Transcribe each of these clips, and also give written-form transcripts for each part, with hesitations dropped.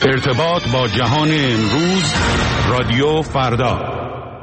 ارتباط با جهان امروز، رادیو فردا.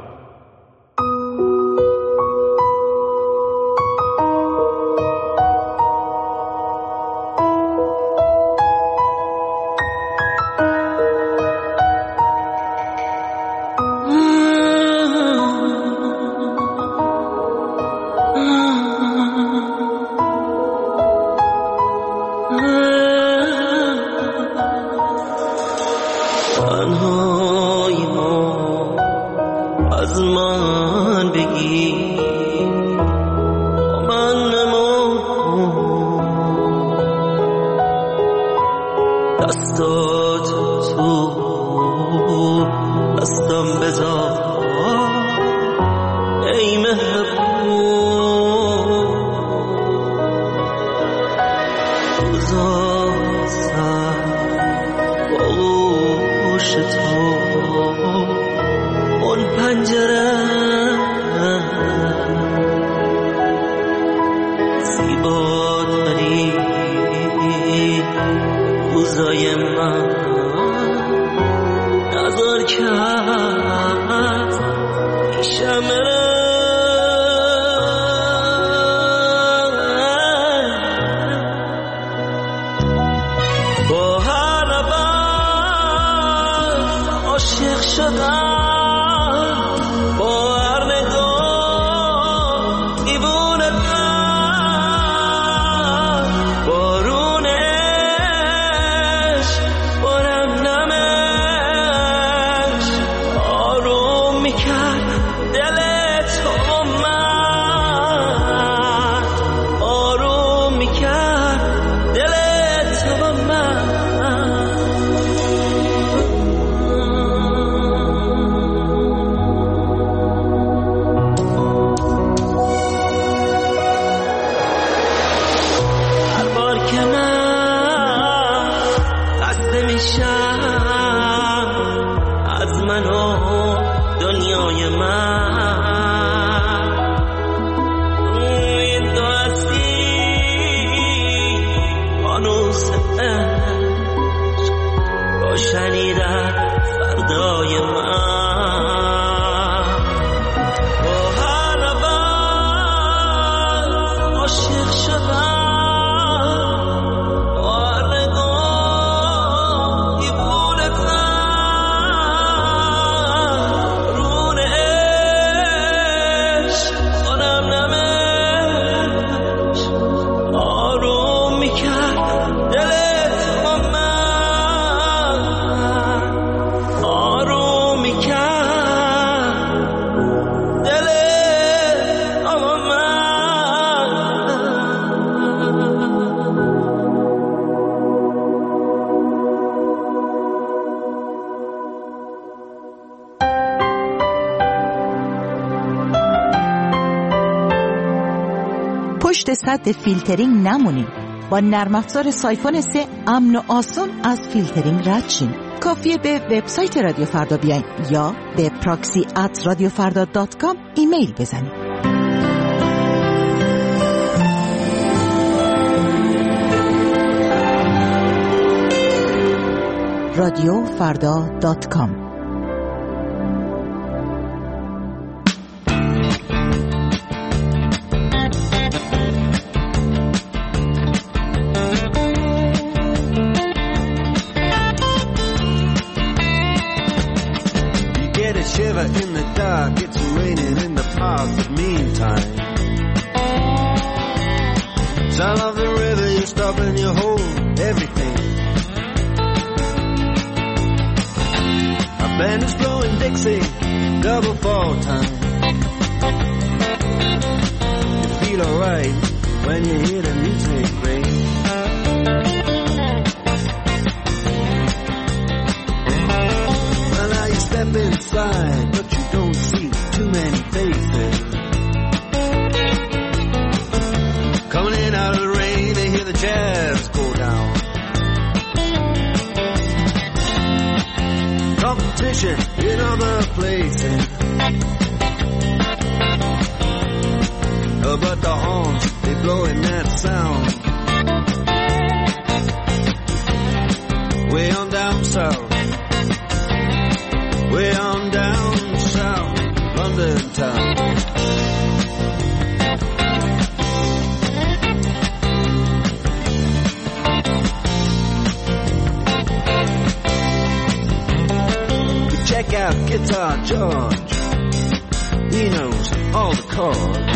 پشت سد فیلترینگ نمونید. با نرم افزار سایفون 3 امن و آسان از فیلترینگ رد شین. کافیه به وبسایت رادیو فردا بیاین یا به proxy@radiofarda.com ایمیل بزنید. radiofarda.com. In the dark, it's raining in the park, but meantime, sound of the river, you stop and you hold everything. A band is blowing Dixie, double fall time. You feel alright when you hear the music ring. Well, now you step inside, but you don't see too many faces. Coming in out of the rain, they hear the jazz go down. Competition in other places, but the horns, they blowing that sound. way on down south, way on down south, London town. Check out Guitar George, he knows all the chords.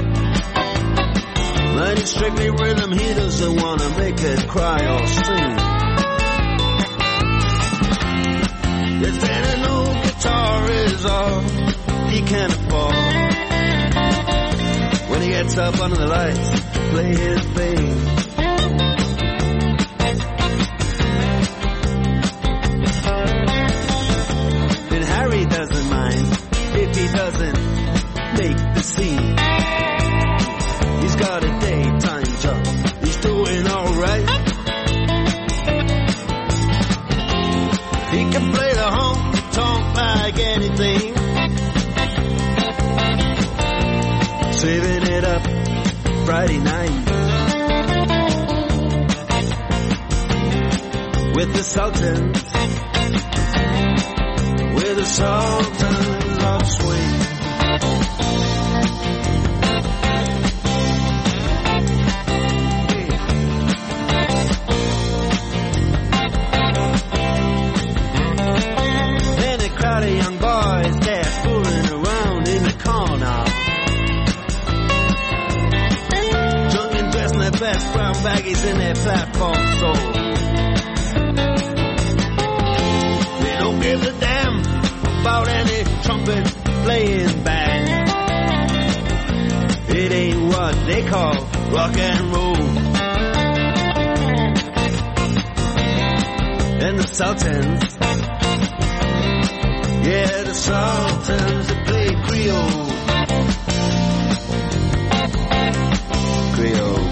But it's strictly rhythm, he doesn't want to make it cry or sing. If then an old guitar is all he can afford, when he gets up under the lights to play his thing. Then Harry doesn't mind if he doesn't make the scene. He's got a daytime job, he's doing alright. He can play the honky-tonk like anything, saving it up Friday night with the Sultans, with the Sultans of Swing. Crowd of young boys, they're fooling around in the corner, drunk and dressed in their best brown baggies in their platform soles. They don't give a damn about any trumpet playing band. It ain't what they call rock and roll. And the Sultans, yeah, the Sultans that play Creole. Creole.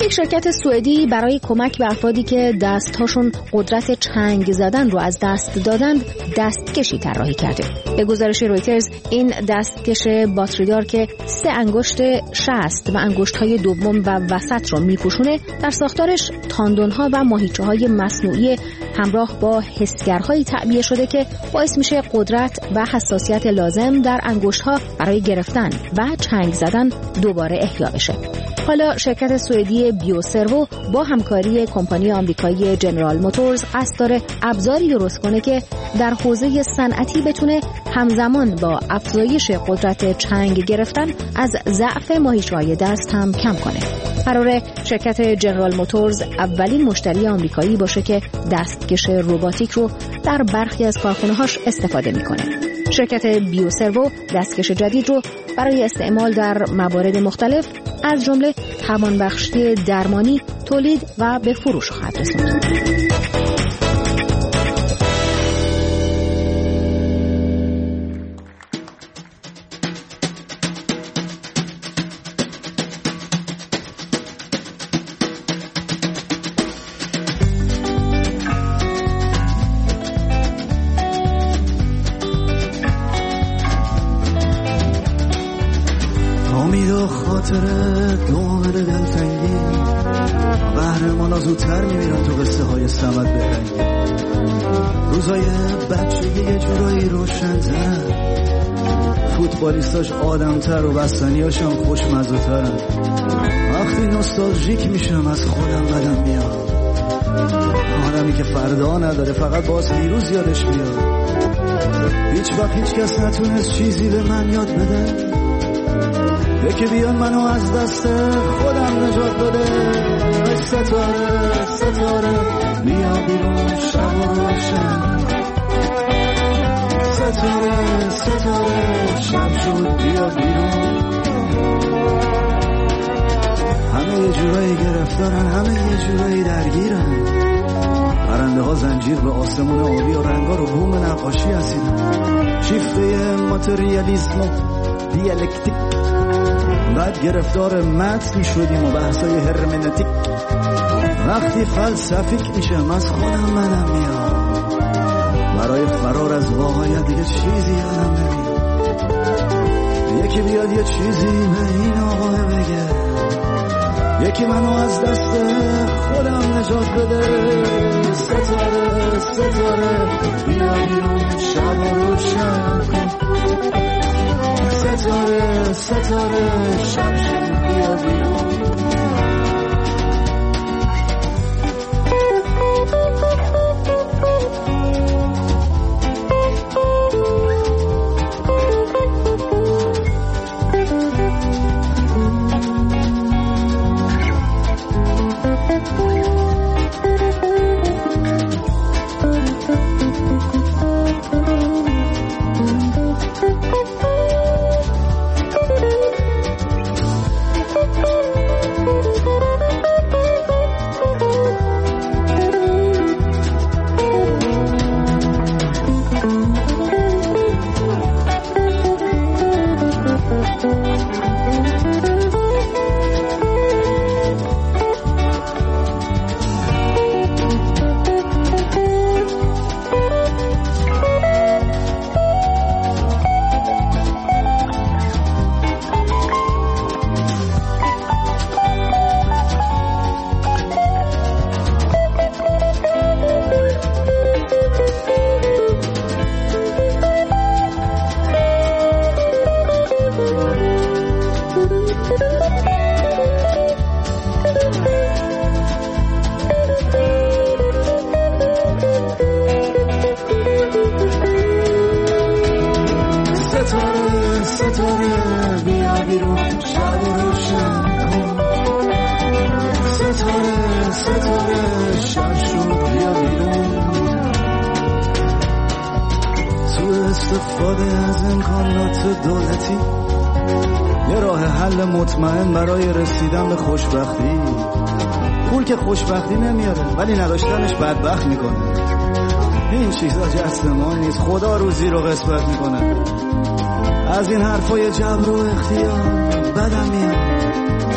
یک شرکت سوئدی برای کمک به افرادی که دستهاشون قدرت چنگ زدن رو از دست دادند دستکشی طراحی کرده. به گزارش رویترز این دستکش باتریدار که 3 انگشت شست و انگشت‌های دوم و وسط رو میپوشونه، در ساختارش تاندون‌ها و ماهیچه‌های مصنوعی همراه با حسگرهایی تعبیه شده که باعث میشه قدرت و حساسیت لازم در انگشت‌ها برای گرفتن و چنگ زدن دوباره احیا بشه. حالا شرکت سوئدی بیوسرو با همکاری کمپانی آمریکایی جنرال موتورز قصد داره ابزاری درست کنه که در حوزه صنعتی بتونه همزمان با افزایش قدرت چنگ گرفتن از ضعف ماهیچه‌های دست هم کم کنه. قراره شرکت جنرال موتورز اولین مشتری آمریکایی باشه که دستکش رباتیک رو در برخی از کارخانه‌هاش استفاده میکنه. شرکت بیوسرو دستکش جدید رو برای استعمال در موارد مختلف از جمله توانبخشی درمانی تولید و به فروش خواهد رسوند. خاطره دامن دلتنگی قهرمانا زودتر میمیرن تو قصه های سمت بهرنگی. روزای بچگی یه جورایی روشن‌ترن، فوتبالیستاش آدم‌تر و بستنیاشم خوشمزه‌ترن. وقتی نوستالژیک میشم از خودم بدم میاد، آدمی که فردا نداره فقط باز دیروز یادش میاد. هیچ وقت هیچ کس نتونست چیزی به من یاد بده، یکی بیان منو از دست خودم نجات بده. ستاره ستاره بیا بیرون شب و روشن، ستاره ستاره شب شد بیا بیرون. همه یه جورایی گرفتارن، همه یه جورایی درگیرن. پرنده ها زنجیر به آسمون آبی و رنگا رو بوم نقاشی هستیدن. شیفته ماتریالیسم و دیالکتیک، بعد گرفتار متن شدیم و بحثای هرمنتیک. وقتی فلسفیک میشم از خودم بدم میاد، برای فرار از واقعیت دیگه چیزی یادم نمیاد. یکی بیاد یه چیزی به این آقا بگه، یکی منو از دست خودم نجات بده. ستاره ستاره بیا بیرون شب و روشن کن، ستاره ستاره شب شد بیا بیرون. استفاده از امکانات دولتی یه راه حل مطمئن برای رسیدن به خوشبختی. پول که خوشبختی نمیاره ولی نداشتنش بدبخت میکنه. این چیزا جست ما نیست، خدا روزی رو قسمت میکنه. از این حرفای جبر و اختیار بدم میاد،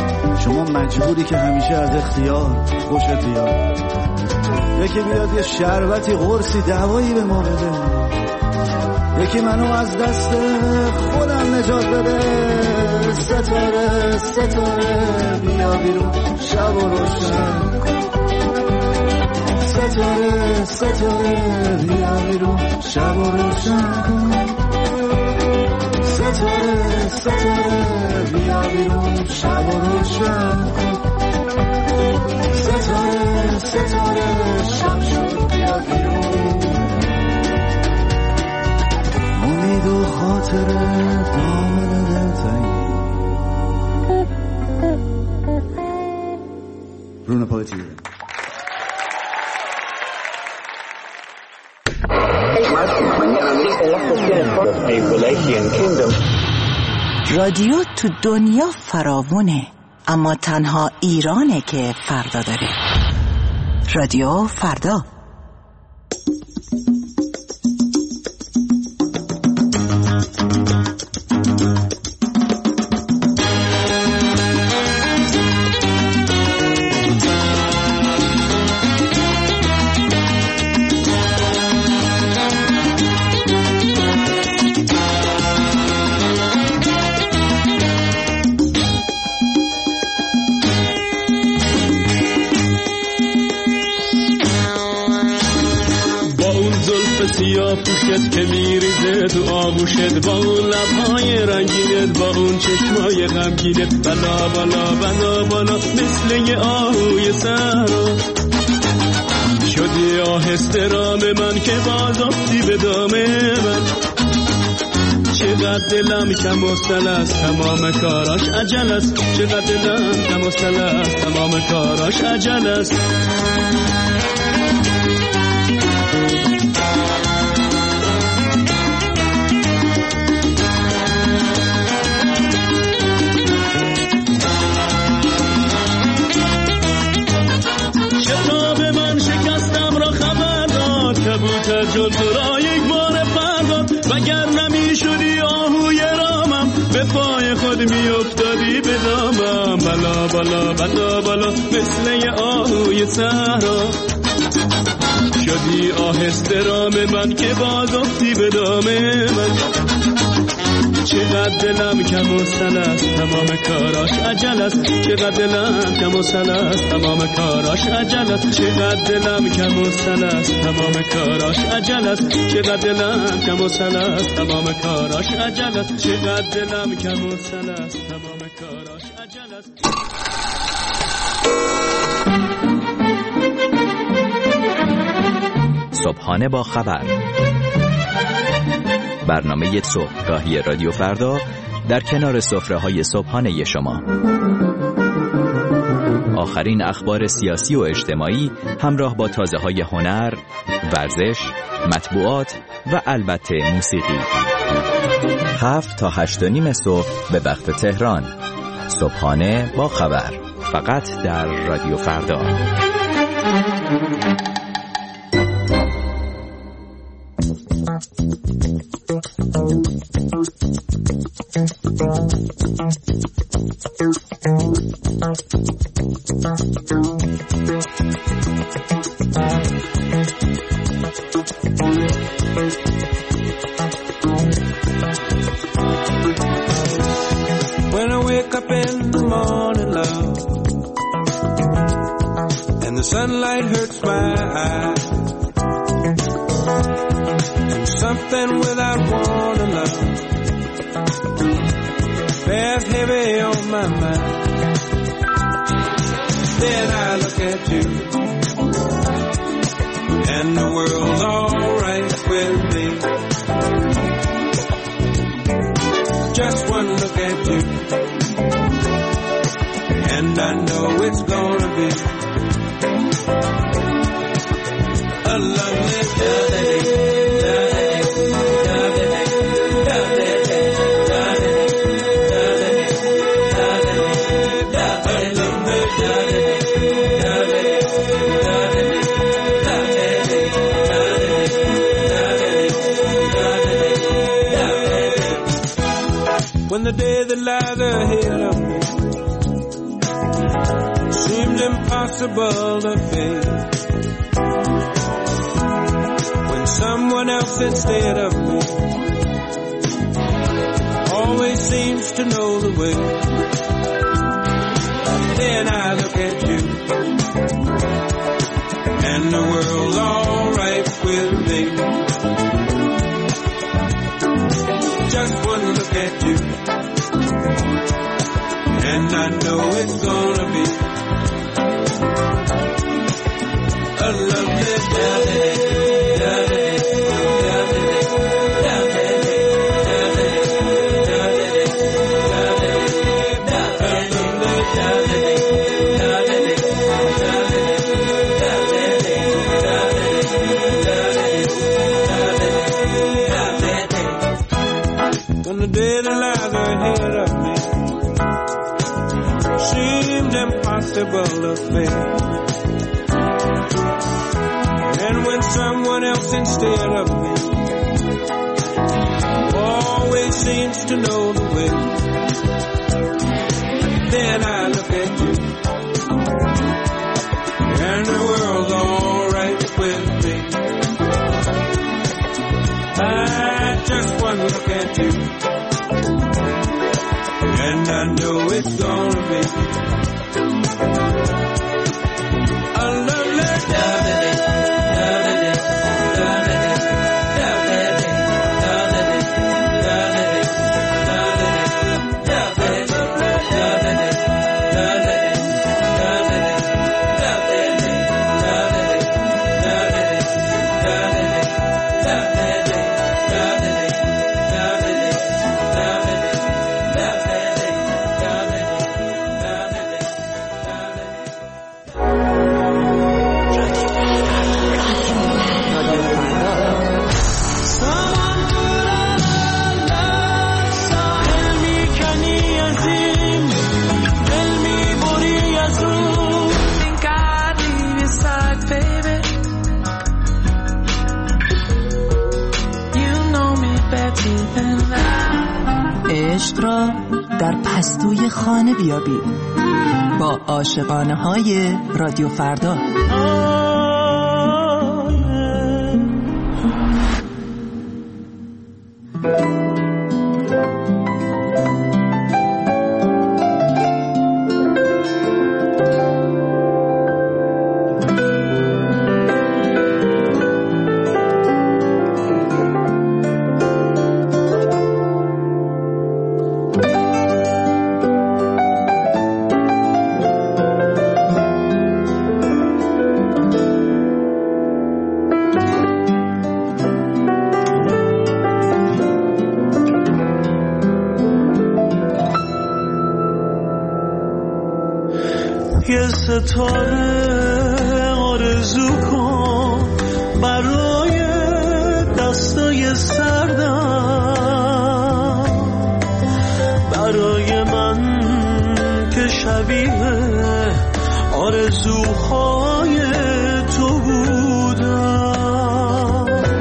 شما مجبوری که همیشه از اختیار خوشت بیاد. یکی بیاد یه شربتی قرصی دوایی به ما بده، یکی منو از دست خودم نجات بده. ستاره ستاره بیا بیرون شب و روشن کن. ستاره ستاره بیا بیرون شب و روشن کن. ستاره ستاره بیا بیرون شب و روشن کن. ستاره ستاره شب شد بیا بیرون. امید و خاطره دامن دلتنگی رون پایتیه. رادیو تو دنیا فراوونه، اما تنها ایرانه که فردا داره. رادیو فردا. پوشت که میریزه تو آغوشت، با اون لبهای رنگینت، با اون چشمای غمگینت، بلا بالا بلا بالا مثل یه آهوی سهرا. شدی آهسته رام من که باز افتی به دام من. چقدر دلم کم وصل است تمام کاراش عجل است، چقدر دلم کم وصل است تمام کاراش عجل است. جل تو را یک بار فرزاد، وگر نمی شدی آهوی رامم، به پای خود می افتادی به دامم. بلا بلا بلا بلا مثل یه آهوی صحرا. شدی آهسته رام من که باز افتی به دام من. چقدر دلم کم وصل است تمام کاراش عجل است، چقدر دلم کم وصل است تمام کاراش عجل است. چقدر دلم کم وصل است تمام کاراش عجل است، چقدر دلم کم وصل است تمام کاراش عجل است. چقدر دلم کم وصل است تمام کاراش عجل است. صبحانه با خبر، برنامه صبحگاهی رادیو فردا در کنار سفره‌های صبحانه شما. آخرین اخبار سیاسی و اجتماعی همراه با تازه‌های هنر، ورزش، مطبوعات و البته موسیقی. 7 تا 8:30 صبح به وقت تهران. صبحانه با خبر، فقط در رادیو فردا. When I wake up in the morning, love, and the sunlight hurts my eyes, and something without warning, love, bears heavy on my mind. Then I look at you, and the world's all right with me. Just one look at you, and I know it's gonna be a lovely day. When the day that lies ahead of me seemed impossible to face. When someone else instead of me always seems to know the way. Then I look at you and the world's all right with me. Just one look at you and I know it's gonna be a lovely day. When the dead and lies ahead of me seemed impossible to face, and when someone else instead of me always seems to know the way, then I look at you and the world's all right with me. I just one look at you and I know it's gonna be a lovely day. عشق را در پستوی خانه بیابید با عاشقانه های رادیو فردا. یه ستاره آرزو کن برای دستای سردم، برای من که شبیه آرزوهای تو بودم.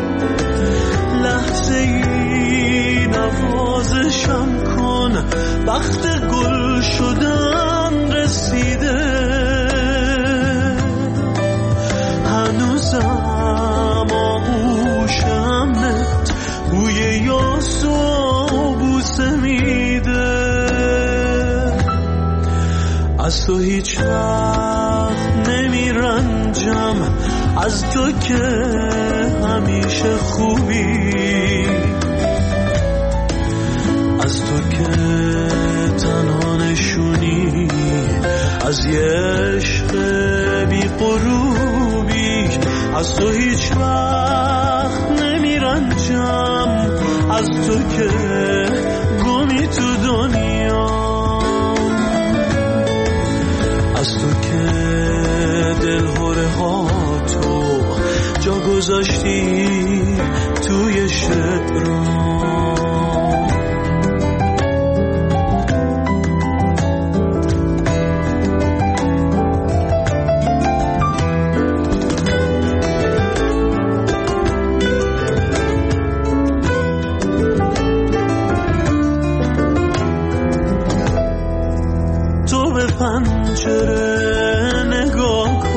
لحظه ای نوازشم کن، وقت گل شدن رسیده. هنوزم آغوشمت بوی یاس و بوسه میده. از تو هیچ وقت نمیرنجم، از تو که همیشه خوبی، از تو که تنها نشونی از یه عشق بی غروبی. از تو هیچ وقت نمیرنجم، از تو که گمی تو دنیا، از تو که دلهوره ها تو جا گذاشتی توی شعرام. پنجره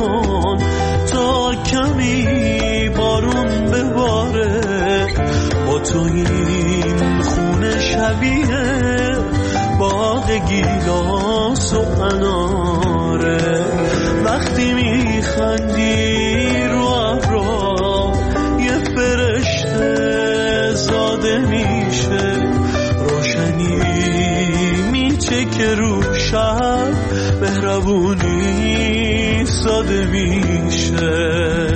کن تا کمی بارون بباره، با تو این خونه شبیه باغ گیلاس و اناره. وقتی میخندی رو ابرا یه فرشته زاده میشه، روشنی میچکه رو شب، مهربونی ساده میشه.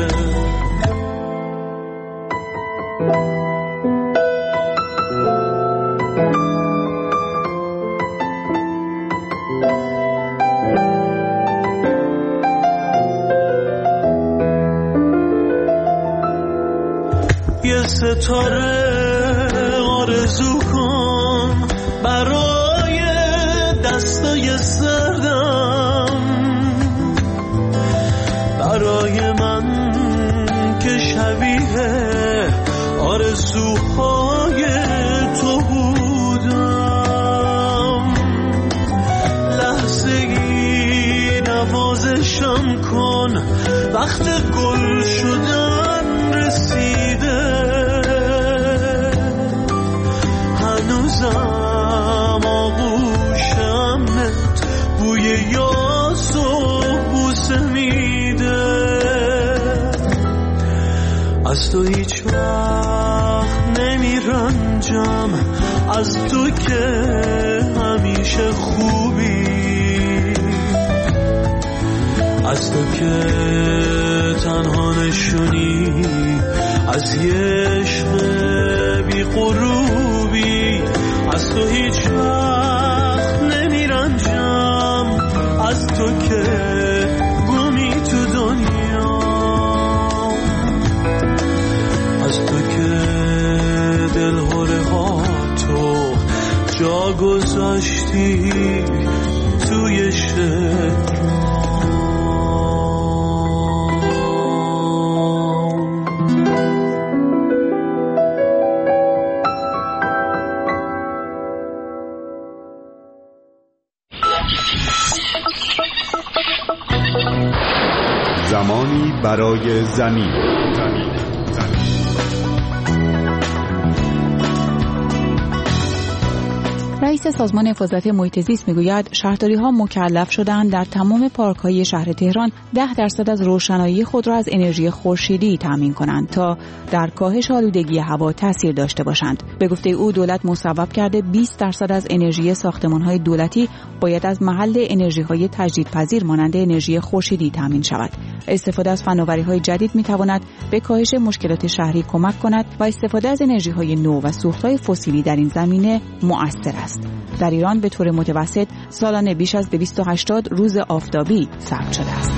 یه ستاره آرزو کن برای دستای سردم، برای من که شبیه آرزوهای تو بودم. لحظه ای نوازشم کن، وقت گل شدن رسیده. هنوزم آغوشمت بوی یاس و بوسه میده. از تو هیچ وقت نمیرنجم، از تو که همیشه خوبی، از تو که تنها نشونی از یه عشق بی غروبی. از تو هیچ وقت نمیرنجم، از تو که گمی تو دنیا، از تو که دلهره ها تو جا گذاشتی توی شعر. زمانی برای زمین. رئیس سازمان حفاظت محیط زیست میگوید شهرداری‌ها مکلف شدند در تمام پارک‌های شهر تهران 10% از روشنایی خود را از انرژی خورشیدی تامین کنند تا در کاهش آلودگی هوا تاثیر داشته باشند. به گفته او دولت مصوب کرده 20% از انرژی ساختمان‌های دولتی باید از محل انرژی‌های تجدیدپذیر مانند انرژی خورشیدی تامین شود. استفاده از فناوری‌های جدید می‌تواند به کاهش مشکلات شهری کمک کند و استفاده از انرژی‌های نو و سوخت‌های فسیلی در این زمینه مؤثر است. در ایران به طور متوسط سالانه بیش از 280 روز آفتابی ثبت شده است.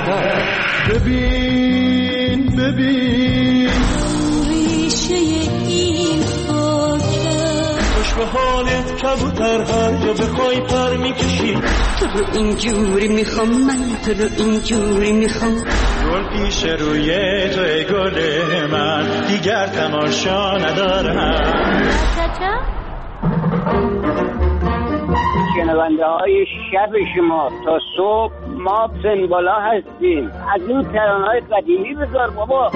ببین ببین ریشه این خاکه خوش به حالت کبوتر هر جا بخوای پر میکشی تو رو اینجوری میخوام من تو رو اینجوری میخوام گل پیش روی توی گل من دیگر تماشا ندارم شنونده های شب شما تا صبح ما سنبالا هستیم. از این ترانه‌های قدیمی بذار بابا.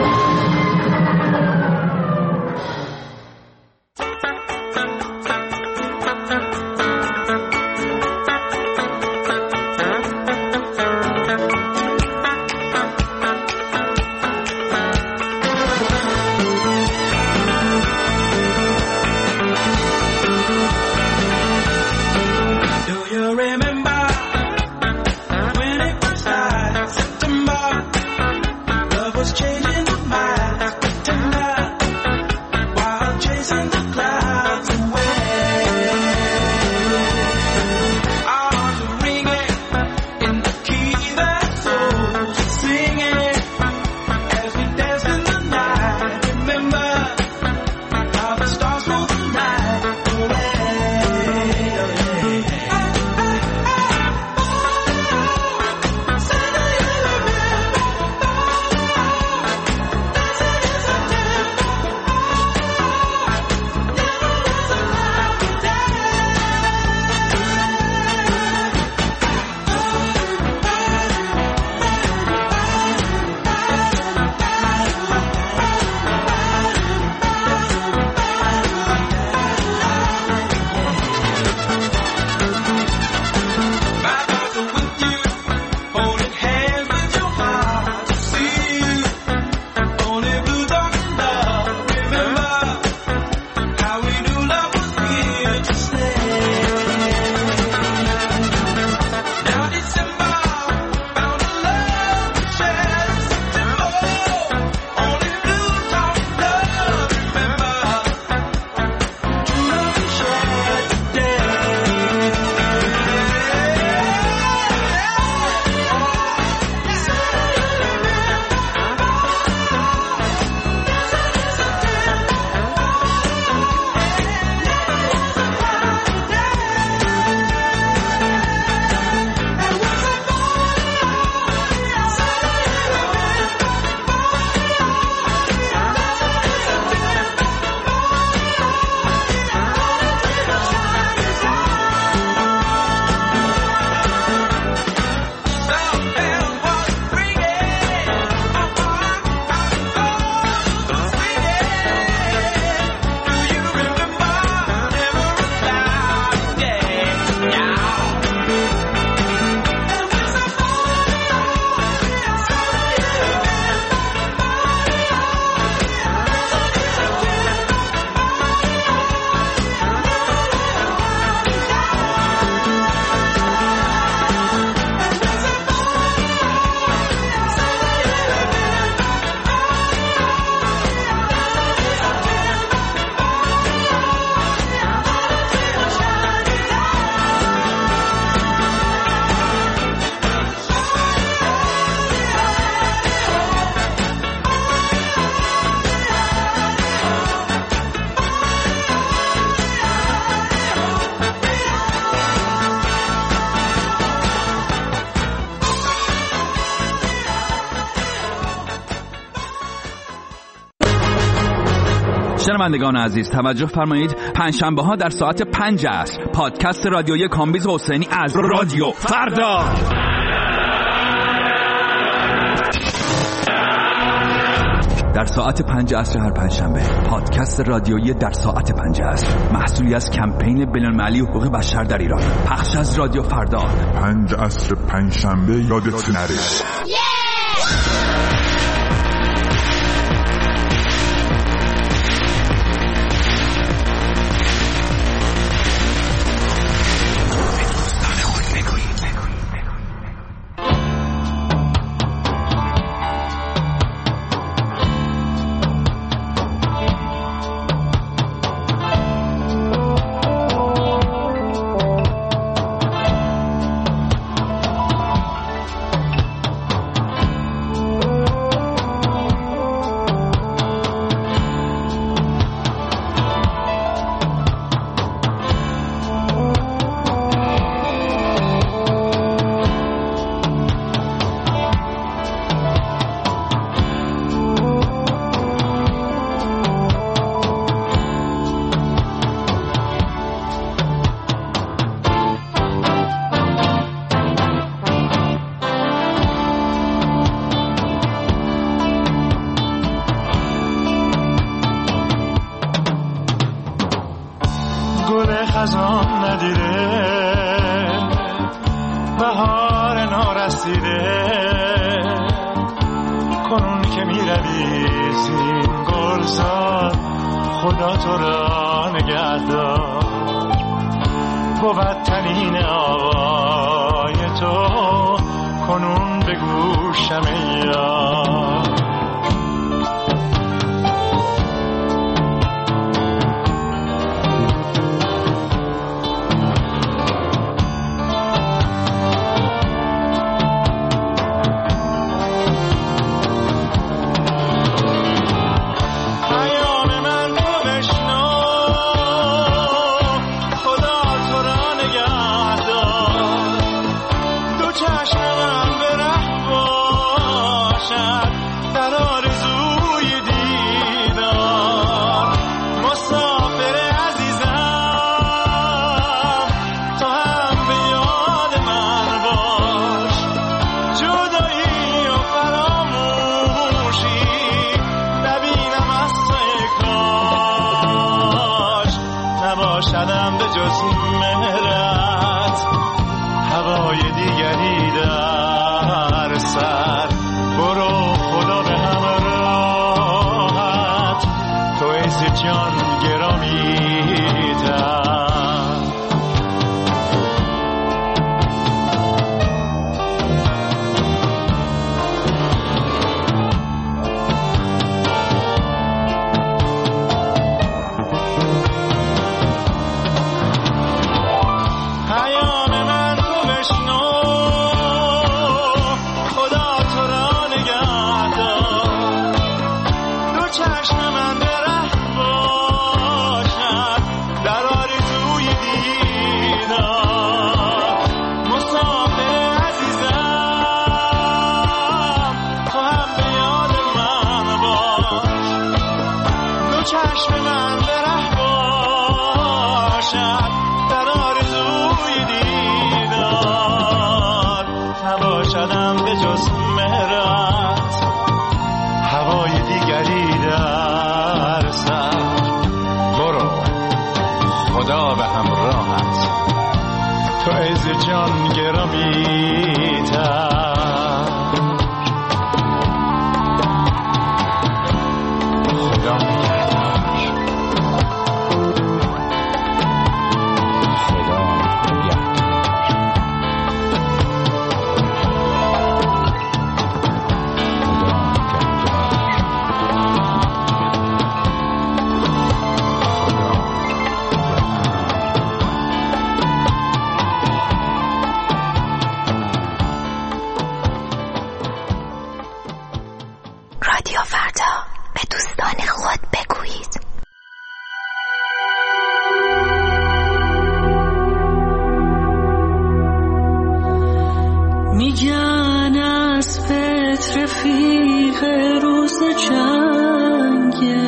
شنوندگان عزیز توجه فرمایید، پنجشنبه ها در ساعت 5 عصر پادکست رادیویی کامبیز حسینی از رادیو فردا. در ساعت 5 عصر هر پنجشنبه پادکست رادیویی در ساعت 5 عصر محصولی از کمپین بین‌المللی حقوق بشر در ایران، پخش از رادیو فردا. 5 عصر پنجشنبه یادت نره. کنون که می روی زین گلزار خدا تو را نگهدار بود تنین آوای تو کنون به گوشم یار نباشدم به جز مهرت هوای دیگری در سر برو خدا به همراهت تو عز جان گرامی تر چشم من به ره باشد در آرزوی دیدار نباشدم به جز مهرت هوای دیگری در سر برو خدا به همراهت تو عز جان گرامی تر میگن از فطر رفیق روز جنگه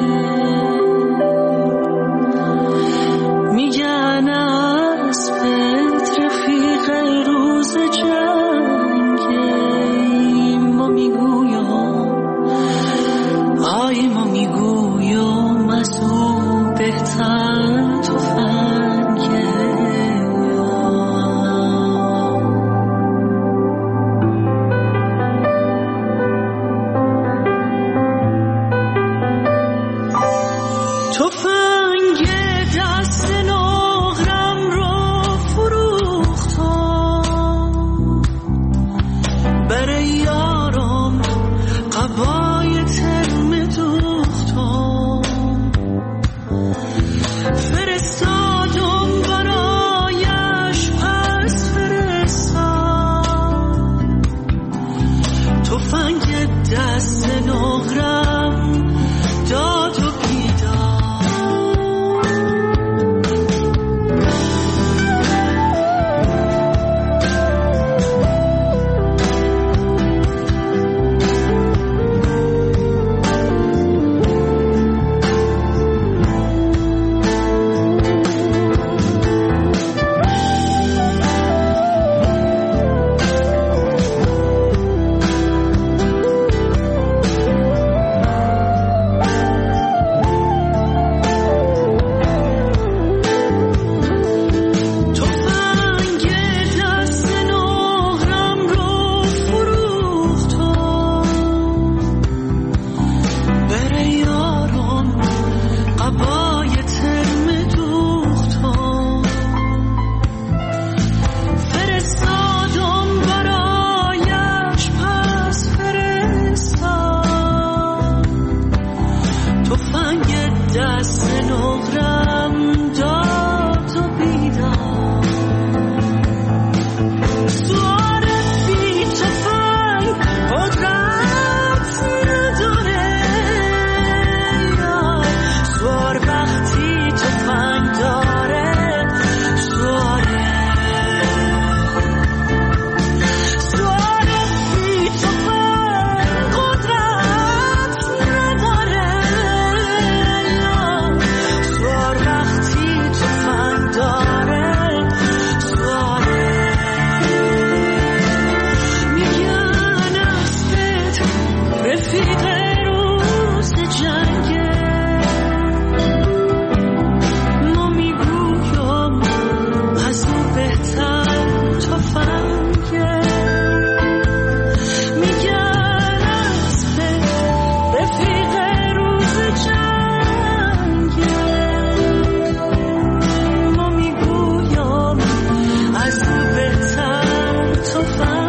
میگن از فطر رفیق روز جنگه ما میگویم آی ما میگویم از او بهتر تفنگه رفیق روز جنگه ما میگویم از اون بهتر تفنگه میگن از رفیق روز جنگه ما میگویم از اون بهتر تفنگه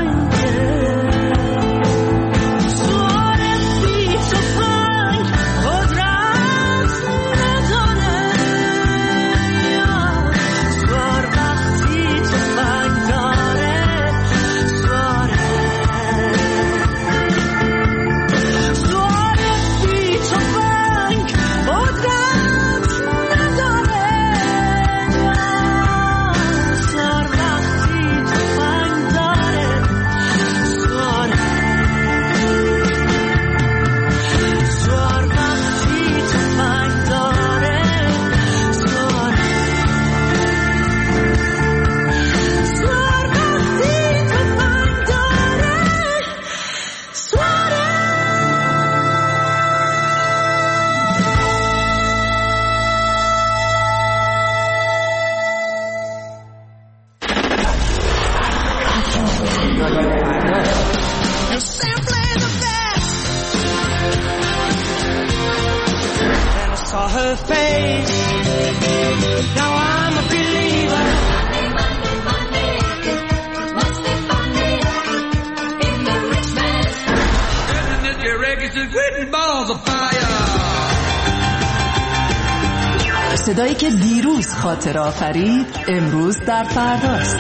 صدایی که دیروز خاطر آفرید امروز در فرداست.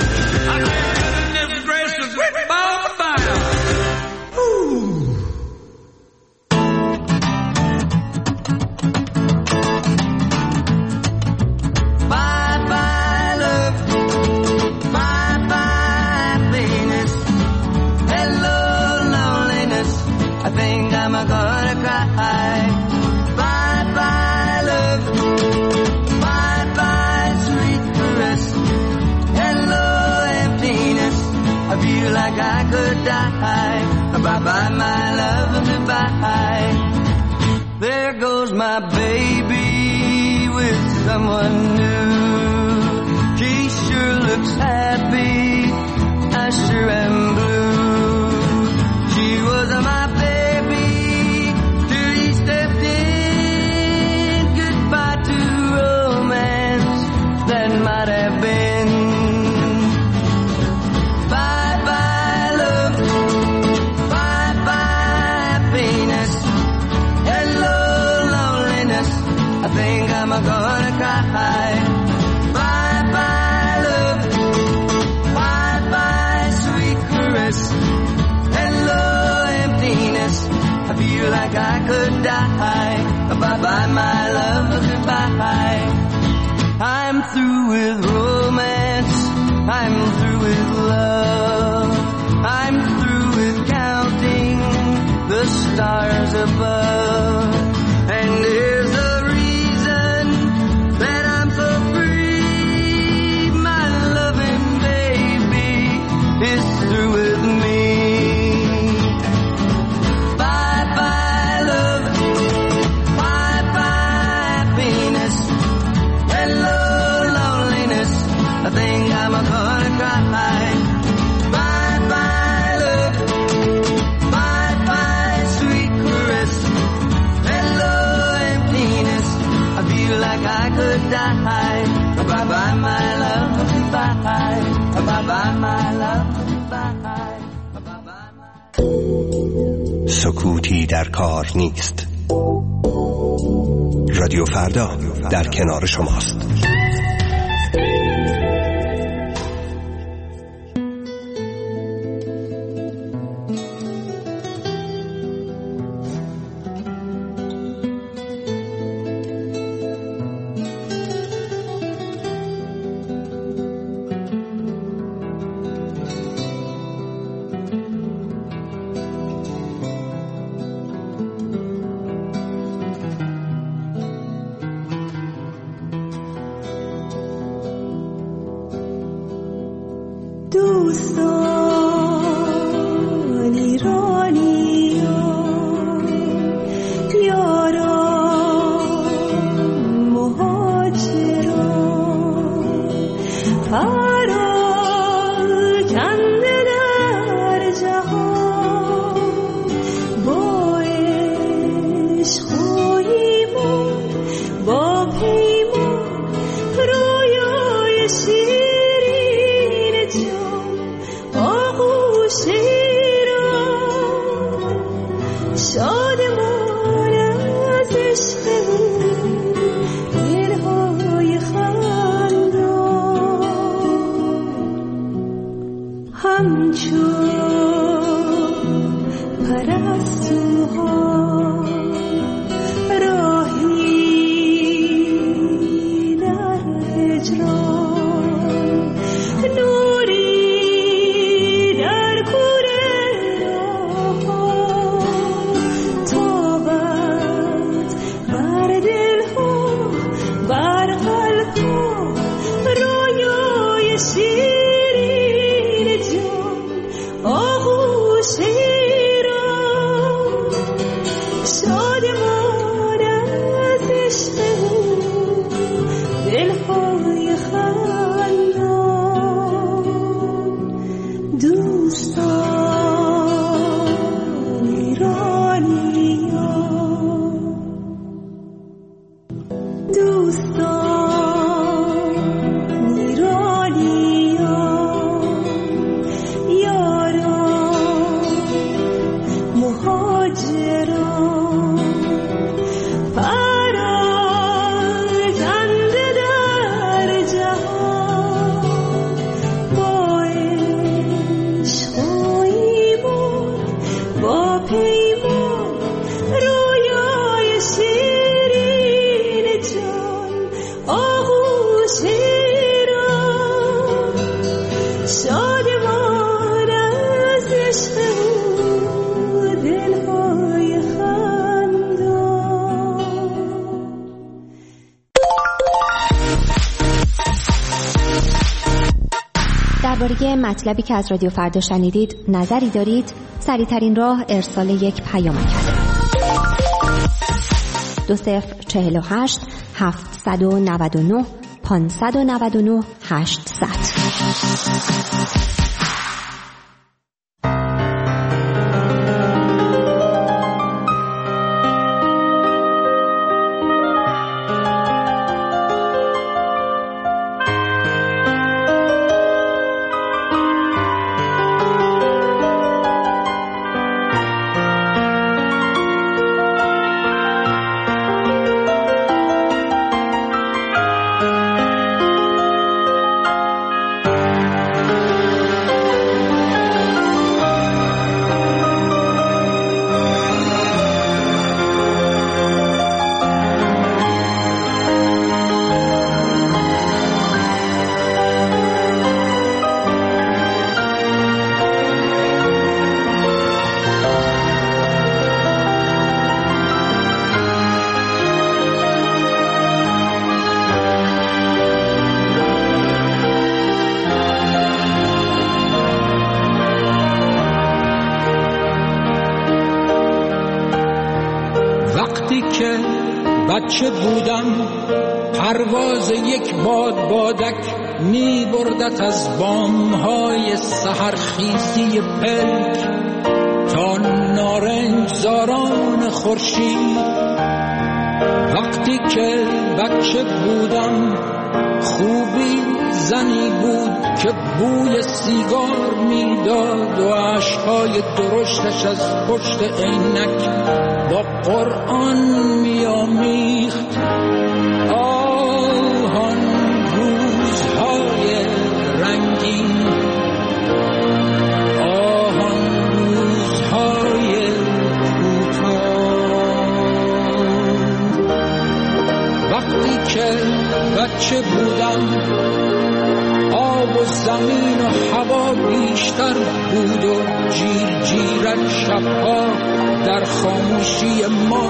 Bye-bye, my love, goodbye. There goes my baby with someone new. She sure looks happy, I sure am blue. She was my baby till he stepped in. Goodbye to romance that might have been. I'm gonna cry. Bye-bye, love. Bye-bye, sweet caress. Hello, emptiness. I feel like I could die. Bye-bye, my love, goodbye. I'm through with romance. I'm through with love. I'm through with counting the stars above. And there's a through with me. Bye-bye, love. Bye-bye, happiness. Hello, loneliness. I think I'm gonna cry. Bye-bye, love. Bye-bye, sweet caress. Hello, emptiness. I feel like I could die. Bye-bye, my love. Bye-bye. Bye-bye, my love. سکوتی در کار نیست. رادیو فردا در کنار شماست. شادمان از عشق او دلهای خندان همچون پرستوها راهی در هجران نوری در کوره راهها تابد بر دلها بر قلبها رویای شیرین جان آغوش ایران شادمان از عشق او دلهای خندان دوستان ایرانیان دوستان ایرانیان یاران مهاجران پراکنده در جهان با عشق و ایمان با پیمان رویای شیرین جان آغوش ایران شادمان از عشق او دلهای خندان درباره مطلبی که از رادیو فردا شنیدید نظری دارید؟ سریع‌ترین راه ارسال یک پیامک است. 2048 799 599 800. وقتی که بچه بودم پرواز یک بادک می بردت از بامهای سحرخیزی پلک تا نارنجزاران خورشید. وقتی که بچه بودم خوبی زنی بود که بوی سیگار میداد و اشکهای درشتش از پشت عینک با قرآن میامیخت. آن روزهای رنگین، آن روزهای کوتاه. وقتی که بچه بودم آب و زمین و هوا بیشتر بود و جیر جیرک شبها در خاموشی ما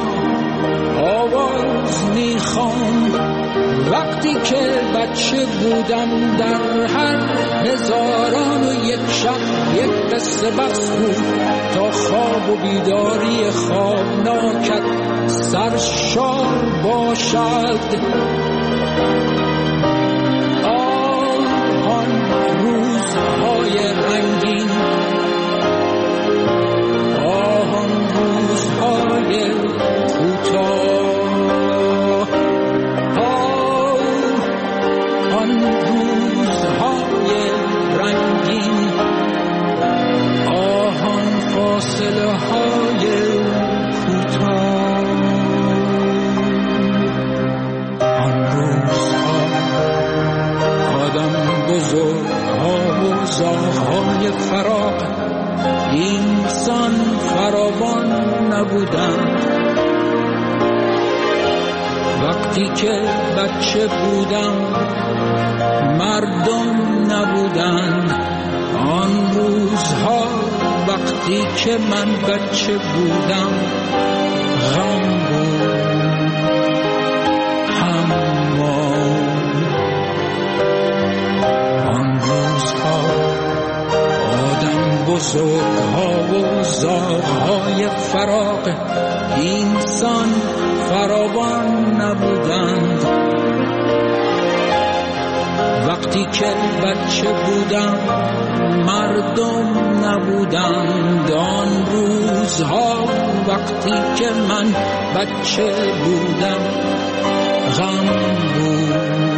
آواز میخواند. وقتی که بچه بودم در هر 1001 شب یک قصه بس بود تا خواب و بیداری خوابناکت سرشار باشد. آن روزهای رنگین، آن روزهای کوتاه، آن روزهای رنگین، آن فاصله های نبودند. وقتی که بچه بودم مردم نبودند. آن روزها وقتی که من بچه بودم غم بود. آن روزها آدم بزرگها و زاغهای فراق اینسان فراوان نبودند. وقتی که بچه بودم مردم نبودند. آن روزها وقتی که من بچه بودم غم بود.